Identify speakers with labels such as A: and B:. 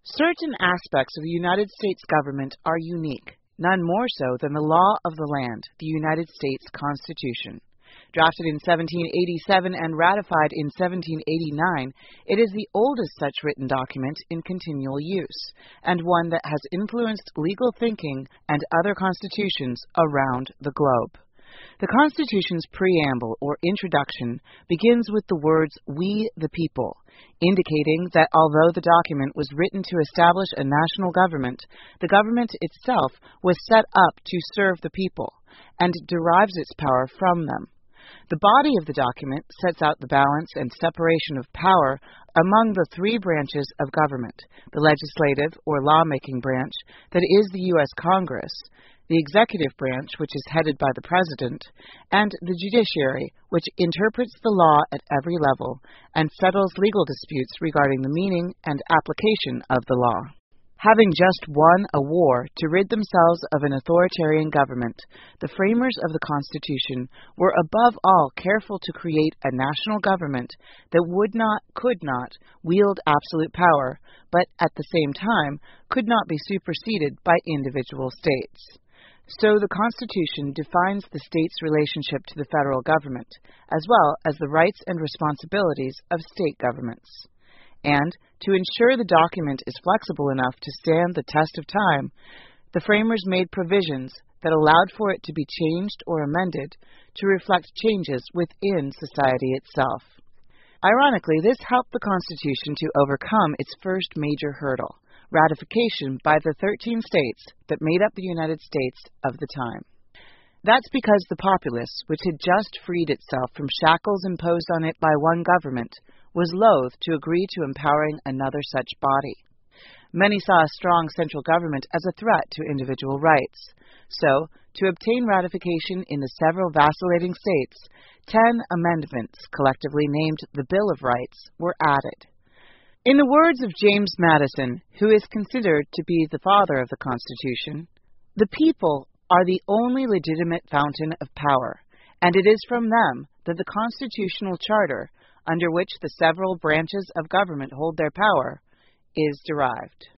A: Certain aspects of the United States government are unique, none more so than the law of the land, the United States Constitution. Drafted in 1787 and ratified in 1789, it is the oldest such written document in continual use, and one that has influenced legal thinking and other constitutions around the globe. The Constitution's preamble, or introduction, begins with the words, "We the people," indicating that although the document was written to establish a national government, the government itself was set up to serve the people, and derives its power from them. The body of the document sets out the balance and separation of power among the three branches of government: the legislative, or lawmaking branch, that is the U.S. Congress, the executive branch, which is headed by the President, and the judiciary, which interprets the law at every level and settles legal disputes regarding the meaning and application of the law. Having just won a war to rid themselves of an authoritarian government, the framers of the Constitution were above all careful to create a national government that could not wield absolute power, but at the same time could not be superseded by individual states. So the Constitution defines the state's relationship to the federal government, as well as the rights and responsibilities of state governments. And, to ensure the document is flexible enough to stand the test of time, the framers made provisions that allowed for it to be changed or amended to reflect changes within society itself. Ironically, this helped the Constitution to overcome its first major hurdle: ratification by the 13 states that made up the United States of the time. That's because the populace, which had just freed itself from shackles imposed on it by one government, was loath to agree to empowering another such body. Many saw a strong central government as a threat to individual rights. So, to obtain ratification in the several vacillating states, 10 amendments, collectively named the Bill of Rights, were added. In the words of James Madison, who is considered to be the father of the Constitution, "The people are the only legitimate fountain of power, and it is from them that the constitutional charter, under which the several branches of government hold their power, is derived."